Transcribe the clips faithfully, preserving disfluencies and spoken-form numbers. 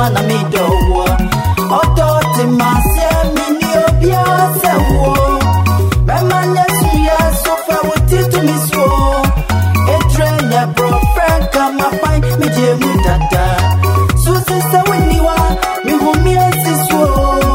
one a me do. Auto my semi neobia se wo. My man yes so far with it to me so. A train ya bro friend come up find me je mutata. So sister when you are me who me is so.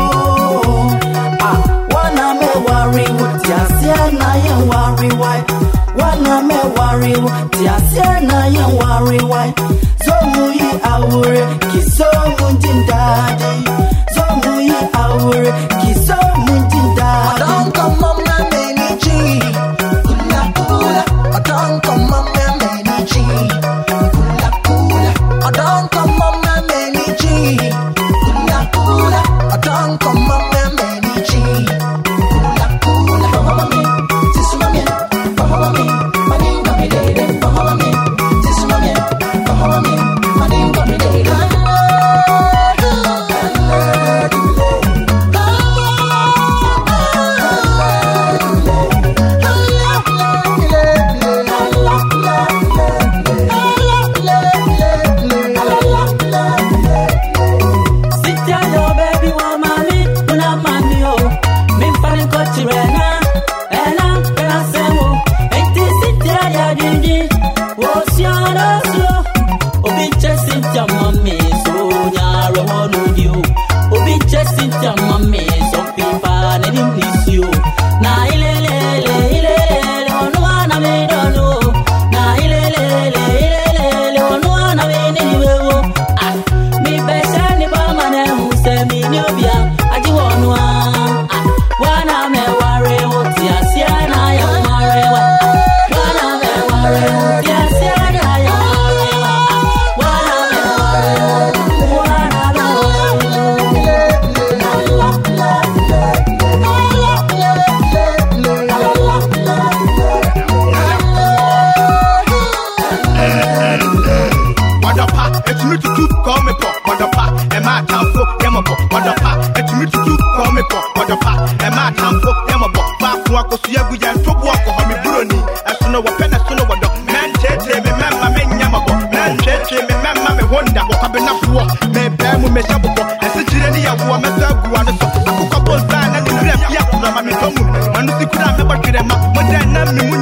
Ah, one a me worry with ya say na ya worry why. One a me worry with ya say na ya worry why. So muyi awure kiso mundindadi. So muyi awure kiso mundindadi. Don't come on my many G. Kula kula. Don't come on my many G. Kula kula. Don't come on my many G. Kula kula. Don't come on my many G. Kula kula. Bahama me, tisuma me. Bahama me, maninga me dede. Bahama me, tisuma me. Bahama me, maninga me dede. Manusi kuda me bakire ma, mo dan na me